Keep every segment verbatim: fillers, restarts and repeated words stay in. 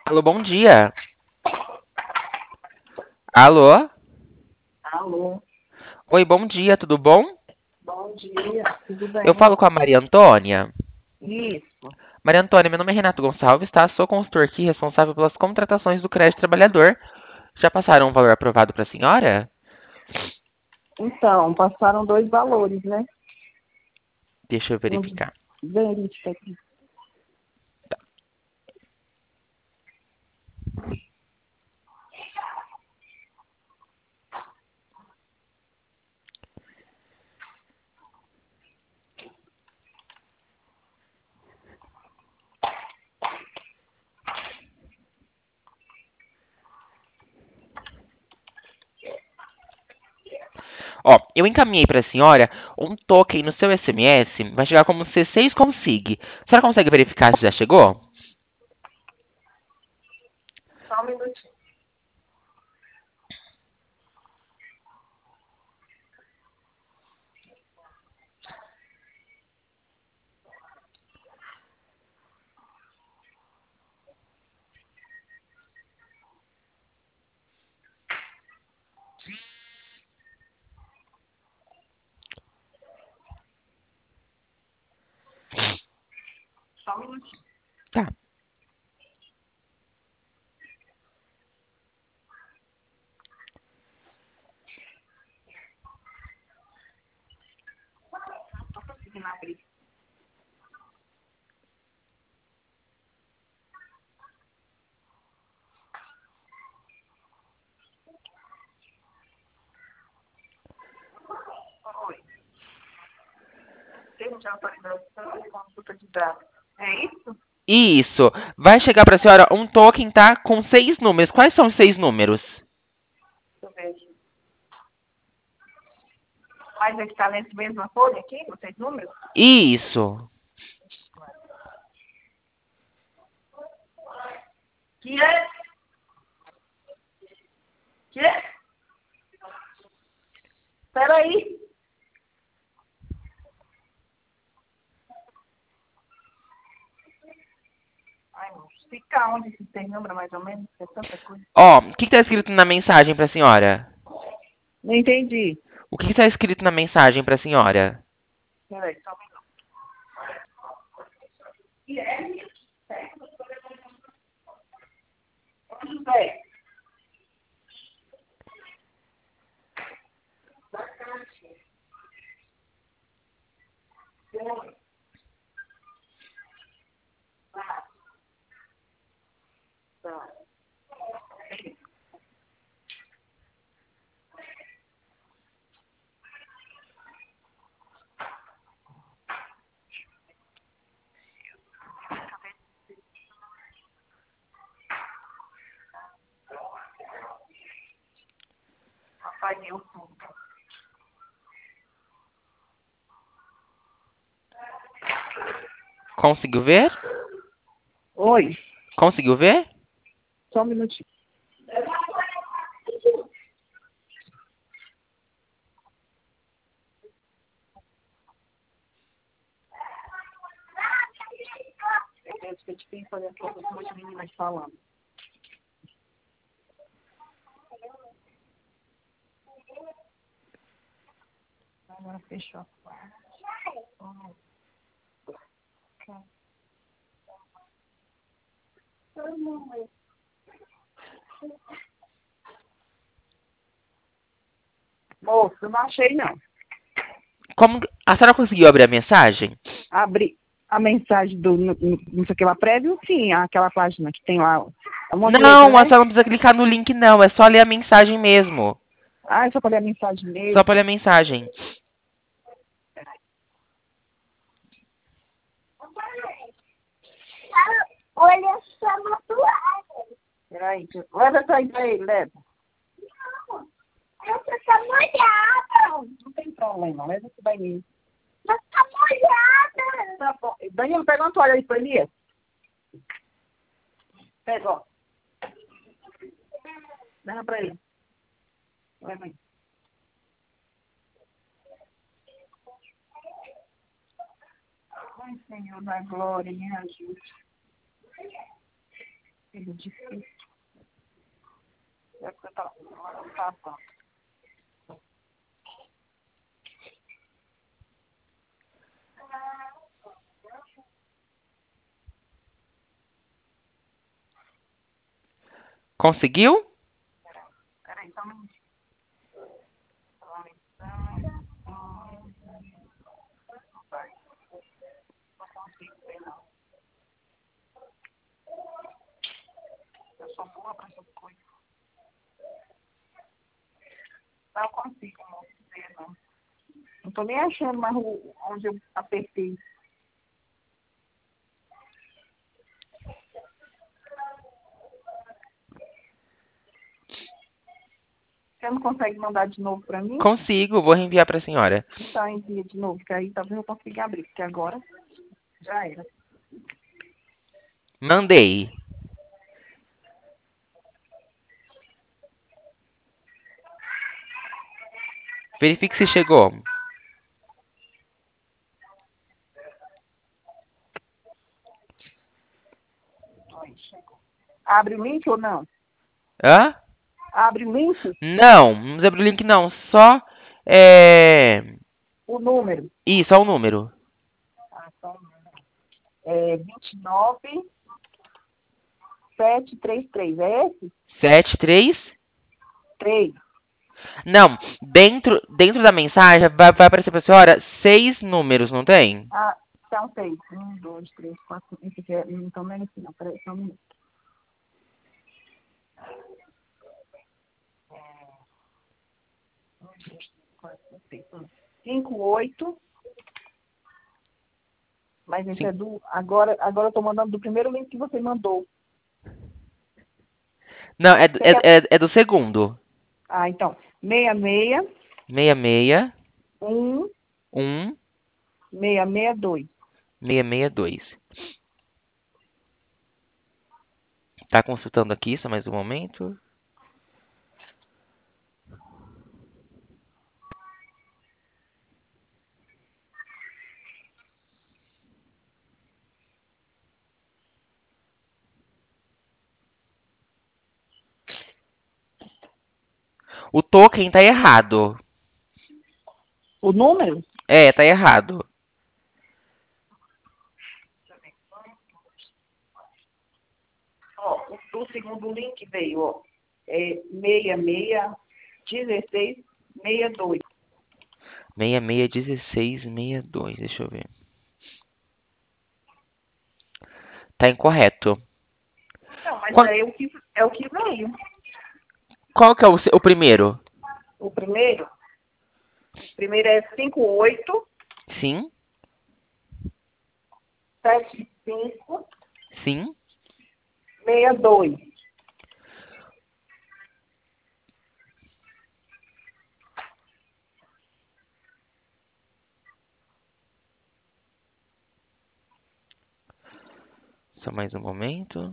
Alô, bom dia. Alô? Alô, Oi, bom dia, tudo bom? bom dia, tudo Eu bem? falo com a Maria Antônia. Isso. Maria Antônia, meu nome é Renato Gonçalves, tá? Sou consultor aqui responsável pelas contratações do crédito trabalhador. Já passaram um valor aprovado para a senhora? Então, passaram dois valores, né? Deixa eu Não verificar. verifica aqui. Ó, eu encaminhei para a senhora um token no seu S M S, vai chegar como C seis Consig. A senhora consegue verificar se já chegou? Só um minutinho. Só um minutinho. Tá. Não tô conseguindo abrir. Oi. Termo de autorização e consulta de dados. É isso? Isso. Vai chegar para a senhora um token, tá? Com seis números. Quais são os seis números? Deixa eu ver aqui. Mas é que tá nesse mesma folha aqui, com seis números? Isso. Que é? Que é? Peraí. Ai, não. Fica onde esse tem número, mais ou menos? É tanta coisa. Ó, o que está escrito na mensagem para a senhora? Não entendi. O que está escrito na mensagem para a senhora? Peraí, só um minuto. Que é? Ô, José. Da caixa. Oi. Tá. Tá. Apaguei o fundo. Conseguiu ver? Oi. Conseguiu ver? Só um minutinho. Eu esqueci de fazer as coisas com as meninas falando. Agora fechou a porta. Ai, cara. Moço, não achei não. Como a senhora conseguiu abrir a mensagem? Abri a mensagem do no- no- não sei o que lá prévio, sim, aquela página que tem lá um monte de letra, Não, a né? senhora não precisa clicar no link não, é só ler a mensagem mesmo. Ah, eu só falei a mensagem Só mesmo. para ler a mensagem. Olha só na toalha. Peraí, deixa eu- leva essa aí pra ele, leva. Não, essa tá molhada. Não tem problema, leva esse daí mesmo. Mas tá molhada. Tá bom. Danilo, pega uma toalha aí pra ele. Pega, ó. Leva pra ele. Leva aí. Ai, Senhor da glória, me ajude. Filho difícil. É que você tá passando. Conseguiu? Peraí, só um minutinho. Não consigo ver, não. Eu sou boa pra essas coisas. Não consigo não ver, não. Não tô nem achando mais o- onde eu apertei. Você não consegue mandar de novo pra mim? Consigo, vou reenviar para a senhora. Então envia de novo, que aí talvez eu consiga abrir, porque agora já era. Mandei. Verifique se chegou. Aí, chegou. Abre o link ou não? Hã? Abre o link, Não, não precisa abrir o link não. Só é... o número. Ih, só o número. Ah, só o número. É vinte e nove, sete três três. É esse? Sete, três. três. Não, dentro, dentro da mensagem vai, vai aparecer pra senhora seis números, não tem? Ah, são seis. Um, dois, três, quatro, cinco. Esse aqui é, então não é esse não. Peraí, só um minuto. Um, dois, três, quatro, cinco, seis. Um. Cinco, oito. Mas esse Sim. é do. Agora, agora eu tô mandando do primeiro link que você mandou. Não, é, Você é, quer... é, é do segundo. Ah, então. Seis seis, Seis, seis, um, um, seis seis, dois. seis, seis, dois. Tá consultando aqui, só mais um momento. O token tá errado. O número? É, tá errado. Ó, o, o segundo link veio, ó. É seis seis, dezesseis, sessenta e dois. seis, seis, dezesseis, sessenta e dois. Deixa eu ver. Tá incorreto. Não, mas Qual, é o que, é o que veio. qual que é o, se- o primeiro? O primeiro, o primeiro é cinco oito, Sim, sete cinco, sim. seis dois. Só mais um momento.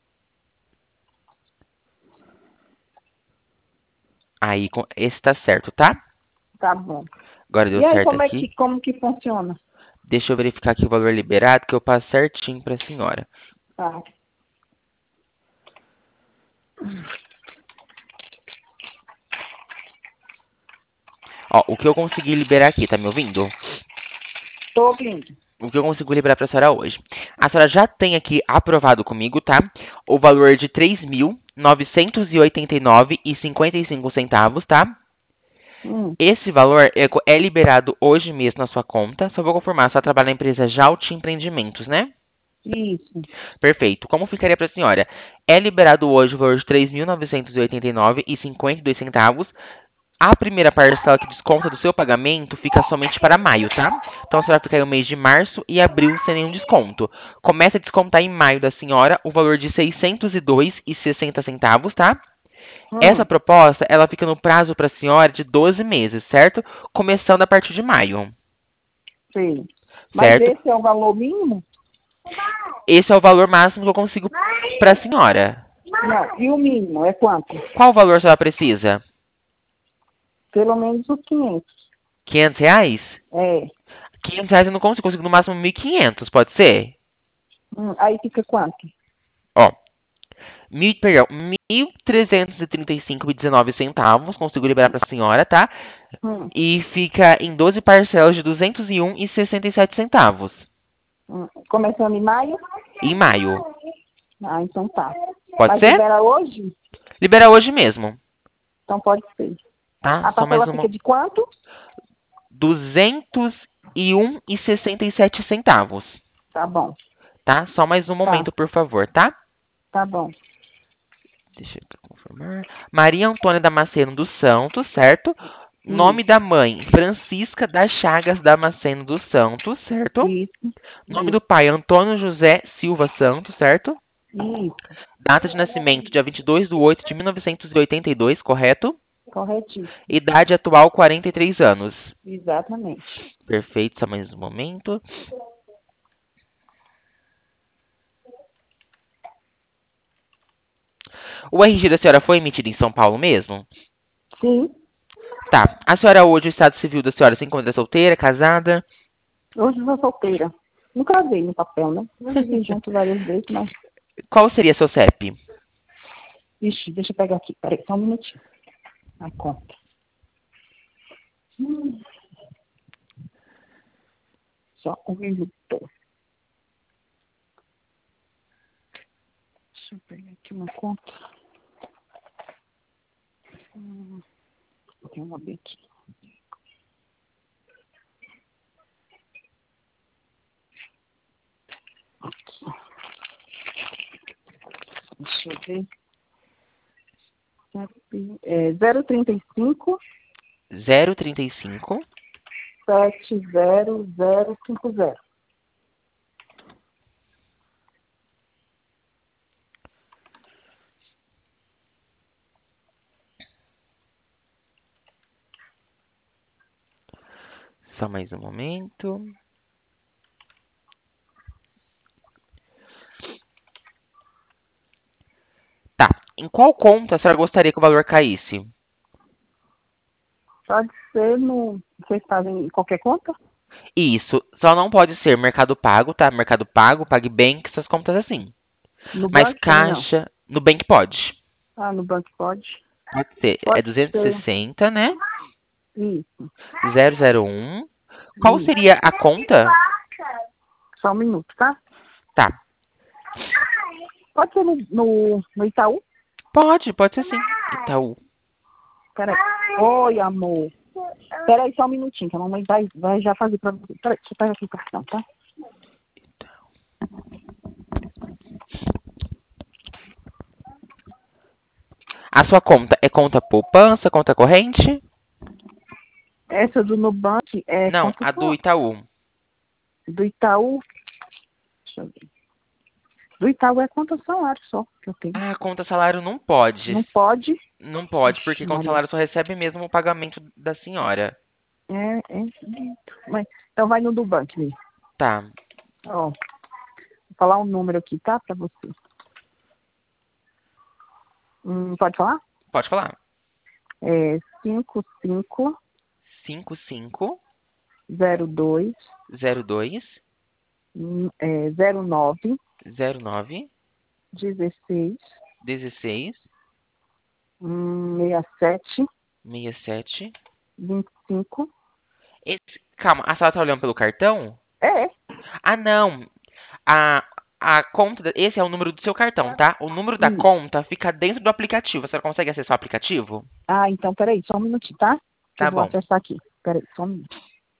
Aí, com- esse tá certo, tá? Tá bom. Agora deu E aí, certo como é aqui. que, como que funciona? Deixa eu verificar aqui o valor liberado, que eu passo certinho pra senhora. Tá. Ó, o que eu consegui liberar aqui, tá me ouvindo? Tô ouvindo. O que eu consigo liberar pra senhora hoje. A senhora já tem aqui aprovado comigo, tá? O valor de três mil novecentos e oitenta e nove e cinquenta e cinco centavos, tá? Hum, Esse valor é, co- é liberado hoje mesmo na sua conta. Só vou confirmar, a senhora trabalha na empresa Jalti Empreendimentos, né? isso. Perfeito. Como ficaria para a senhora? É liberado hoje o valor de três mil novecentos e oitenta e nove e cinquenta e dois centavos. A primeira parcela que desconta do seu pagamento fica somente para maio, tá? Então a senhora fica aí o mês de março e abril sem nenhum desconto. Começa a descontar em maio da senhora o valor de seiscentos e dois e sessenta centavos, tá? Essa Hum, proposta, ela fica no prazo para a senhora de doze meses, certo? Começando a partir de maio, sei. Mas certo? esse é o valor mínimo? Esse é o valor máximo que eu consigo para a senhora. Não. E o mínimo é quanto? Qual valor a senhora precisa? Pelo menos os quinhentos. quinhentos reais? É. quinhentos reais eu não consigo, consigo no máximo mil e quinhentos, pode ser? Hum, aí fica quanto? Ó, Mil, perdão, mil trezentos e trinta e cinco e dezenove centavos. Consigo liberar para a senhora, tá? Hum, E fica em doze parcelas de duzentos e um e sessenta e sete centavos. hum. Começando em maio? Em maio. Ah, então tá. Pode Mas ser? libera hoje? Libera hoje mesmo, Então pode ser. tá? A Só mais parcela uma. fica de quanto? duzentos e um e sessenta e sete centavos, Tá bom, tá? Só mais um tá, momento, por favor, tá? tá bom. Deixa eu confirmar. Maria Antônia Damasceno dos Santos, certo? Nome Isso, da mãe, Francisca das Chagas Damasceno dos Santos, certo? isso, Nome do pai, Antônio José Silva Santos, certo? isso. Data de nascimento, dia vinte e dois de oito de mil novecentos e oitenta e dois, correto? Corretíssimo. Idade atual, quarenta e três anos. Exatamente. Perfeito, só mais um momento. O R G da senhora foi emitido em São Paulo mesmo? Sim. Tá. A senhora hoje, o estado civil da senhora se encontra solteira, casada? Hoje eu sou solteira. Nunca vi no papel, né? Já vivi junto várias vezes, mas. Qual seria seu C E P? Ixi, deixa eu pegar aqui. Peraí, só um minutinho. A conta. Hum, só um minuto. Deixa eu pegar aqui uma conta. Hum, tem uma B aqui. Aqui. Deixa eu ver. É zero trinta e cinco, zero trinta e cinco. sete zero zero cinco zero. Só mais um momento. Tá. Em qual conta a senhora gostaria que o valor caísse? Pode ser no. Vocês fazem em qualquer conta? Isso. Só não pode ser Mercado Pago, tá? Mercado Pago, PagBank, essas contas assim. No Mas banco também não. Caixa, Nubank pode. Ah, no banco pode. Pode ser. É Pode duzentos e ser. sessenta, né? Isso, zero zero um. Qual isso. seria a conta? Só um minuto, tá? Tá. Pode ser no, no, no Itaú? Pode, pode ser sim. Itaú. Peraí. Oi, amor. Peraí só um minutinho, que a mamãe vai, vai já fazer pra você. Peraí, deixa eu pegar aqui o cartão, tá? A sua conta é conta poupança, conta corrente? Essa do Nubank é Não, conta a do só. Itaú. Do Itaú. Deixa eu ver. Do Itaú é conta salário só que eu tenho. Ah, conta salário não pode. Não pode. Não pode, porque Ixi, conta Maria. salário só recebe mesmo o pagamento da senhora. É, é. Mas, então vai no do banco mesmo. Tá. Ó, vou falar um número aqui, tá? Pra você. Hum, pode falar? Pode falar. É cinco cinco cinco cinco zero dois zero dois hum, é, zero nove zero nove dezesseis dezesseis hum, sessenta e sete sessenta e sete. vinte e cinco. Esse, calma, a senhora tá olhando pelo cartão? É. Ah, não. A, a conta, da- esse é o número do seu cartão, tá? O número da Isso. conta fica dentro do aplicativo. A senhora consegue acessar o aplicativo? Ah, então peraí, só um minutinho, tá? Que eu Tá vou bom. acessar aqui. Peraí, só um minuto.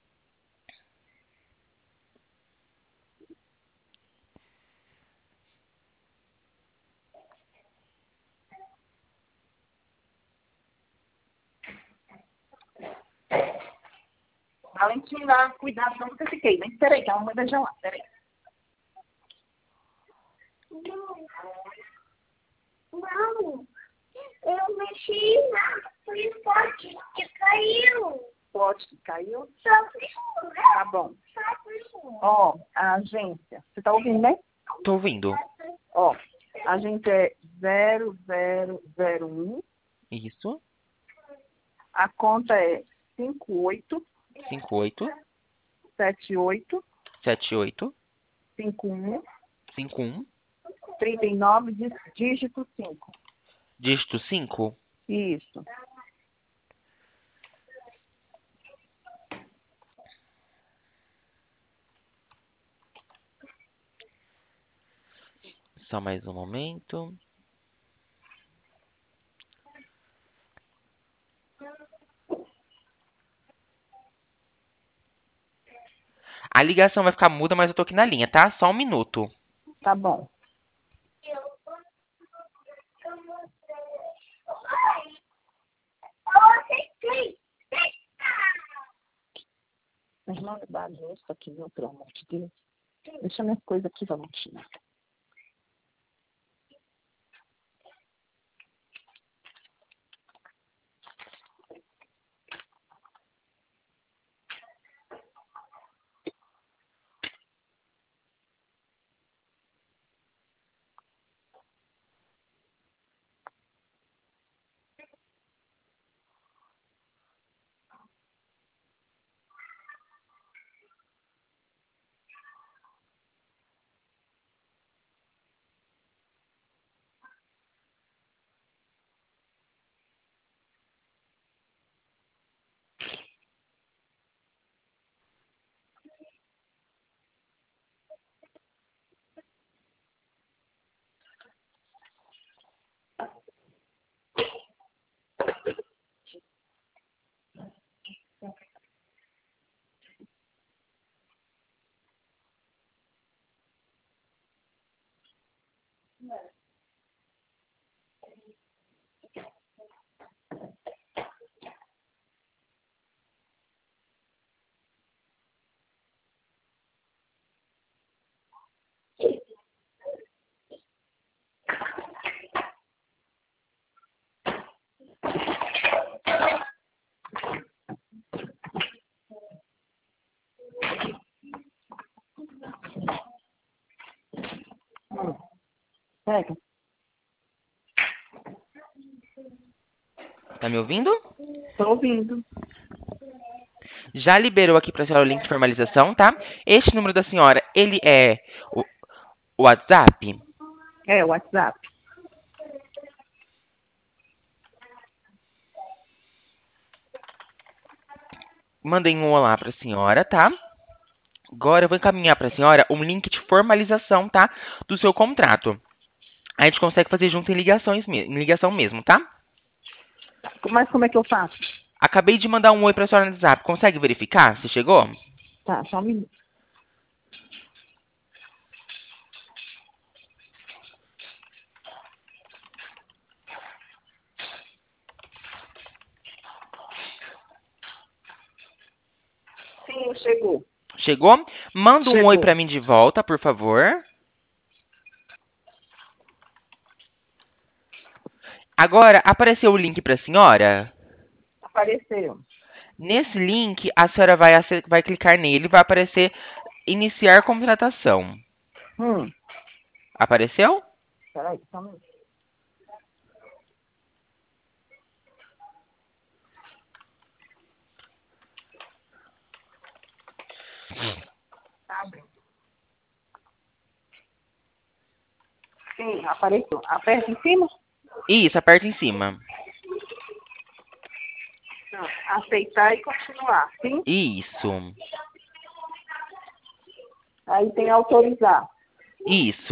Valentina, cuidado, não que eu fiquei, né? Peraí, que a mamãe vai já lá, peraí. Não, eu mexi na no esporte que caiu. Pote que caiu. Só por isso, né? Tá bom. Só por isso. Ó, a agência. Você tá ouvindo, né? Tô ouvindo. Ó, a agência é zero zero zero um. Isso. A conta é cinco oito cinco oito sete oito sete oito cinco um cinco um trinta e nove, dí- dígito cinco. Dígito cinco. Isso. Só mais um momento. A ligação vai ficar muda, mas eu tô aqui na linha, tá? Só um minuto. Tá bom. Mas não é bagunça aqui, meu, pelo amor de Deus. Deixa minhas coisas aqui, Valentina. Hum. Pega. Tá me ouvindo? Tô ouvindo. Já liberou aqui pra senhora o link de formalização, tá? Este número da senhora, ele é o o WhatsApp? É, o WhatsApp. Mandei um olá pra senhora, tá? Agora eu vou encaminhar pra senhora um link de formalização, tá? Do seu contrato. A gente consegue fazer junto em ligações, me- em ligação mesmo, tá? Mas como é que eu faço? Acabei de mandar um oi pra senhora no WhatsApp. Consegue verificar se chegou? Tá, só um minuto. Sim, chegou. Chegou? Manda um oi Chegou. pra mim de volta, por favor. Agora, apareceu o link pra senhora? Apareceu. Nesse link, a senhora vai, ace- vai clicar nele e vai aparecer iniciar contratação. Hum. Apareceu? Peraí, só um minuto. Abre. Sim, apareceu. Aperta em cima. Isso, aperta em cima. Não, aceitar e continuar. Sim. Isso. Aí tem autorizar. Isso.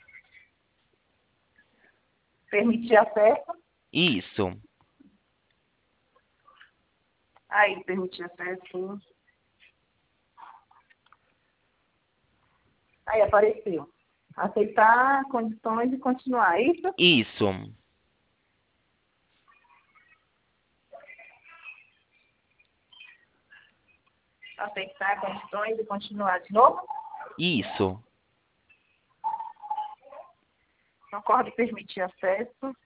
Permitir acesso. Isso. Aí, permitir acesso. Sim. Aí apareceu. Aceitar condições e continuar. É isso? Isso. Aceitar condições e continuar de novo. Isso. Concordo e permitir acesso.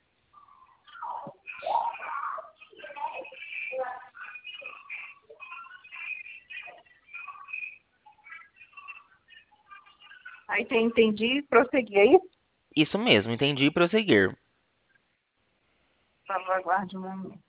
Aí tem entendi e prosseguir. É isso? Isso mesmo, entendi e prosseguir. Por favor, aguarde um momento.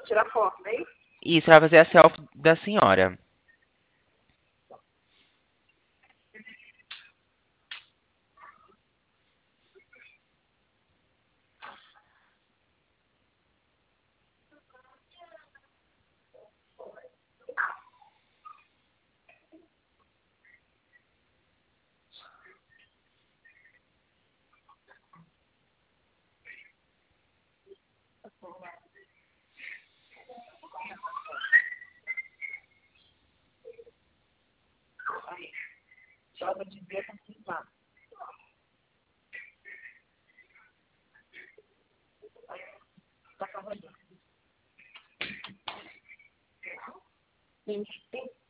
tirar foto, né? Isso, ela vai fazer a selfie da senhora. Aí, joga de ver com quem tá. Tá acabando. Isso.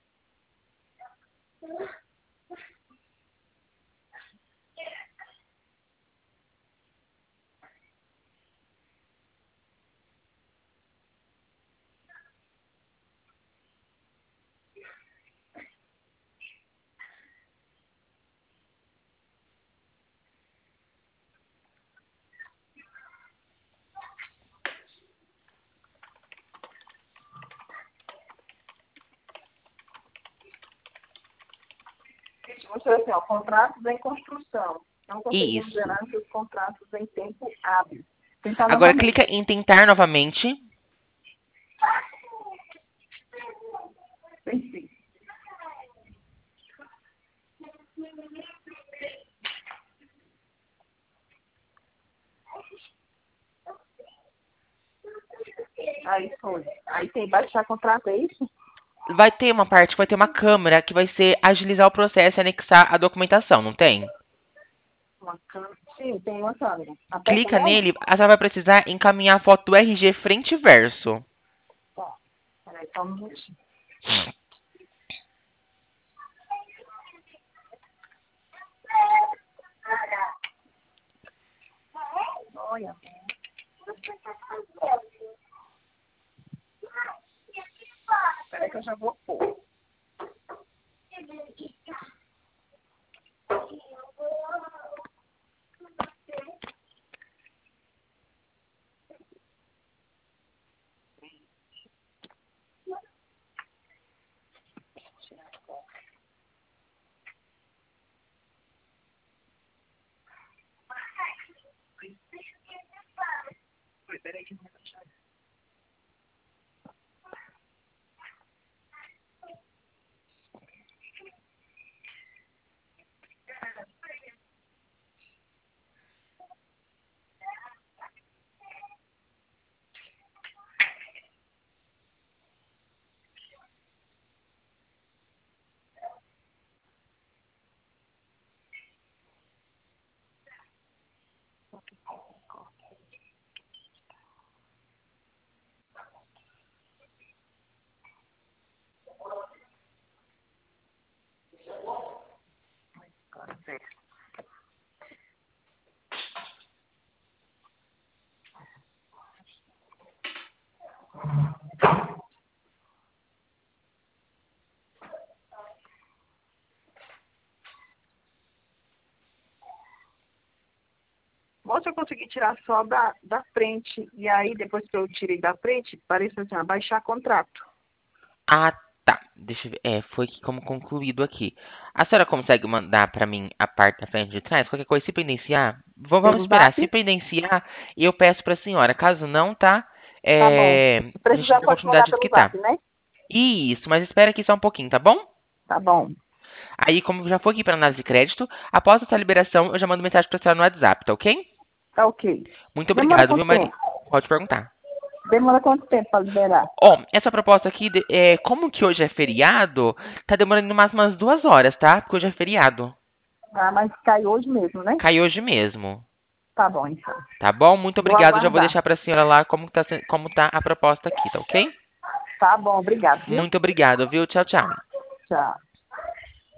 Você assim, ó, contratos em construção. Não conseguimos Isso. gerar os contratos em tempo hábil. Tentar Agora novamente. clica em tentar novamente. Venci. Aí foi. Aí tem baixar contrato, é isso? Vai ter uma parte, vai ter uma câmera que vai ser agilizar o processo e anexar a documentação, não tem? Uma câmera. Sim, tem uma câmera. Aperta Clica nela? nele, a senhora vai precisar encaminhar a foto do R G frente e verso. Tá. Peraí, só um minutinho. Olha. Peraí que eu já vou pôr. Peraí que eu vou baixar. Moça, eu consegui tirar só da, da frente. E aí, depois que eu tirei da frente, parece assim, ó, baixar contrato. Ah, tá. Deixa eu ver. É, foi aqui como concluído aqui. A senhora consegue mandar pra mim a parte da frente de trás? Qualquer coisa, se pendenciar, v- vamos Pelo esperar. Se zap, pendenciar, eu peço pra senhora. Caso não, tá? tá bom. É, Se a gente precisar, tem a pode oportunidade mandar de pelo desquitar. zap, né? Isso, mas espera aqui só um pouquinho, tá bom? Tá bom. Aí, como já foi aqui para análise de crédito, após essa liberação, eu já mando mensagem para a senhora no WhatsApp, tá ok? Tá ok. Muito Demora obrigado, quanto viu, Maria? tempo? Pode perguntar. Demora quanto tempo para liberar? Ó, essa proposta aqui, de- é, como que hoje é feriado, tá demorando no máximo umas duas horas, tá? Porque hoje é feriado. Ah, mas cai hoje mesmo, né? Cai hoje mesmo. Tá bom, então. Tá bom? Muito Vou obrigado. Já vou aguardar. deixar para a senhora lá como tá, sen- como tá a proposta aqui, tá ok? Tá bom, obrigado, viu? Muito obrigado, viu? Tchau, tchau. Tchau.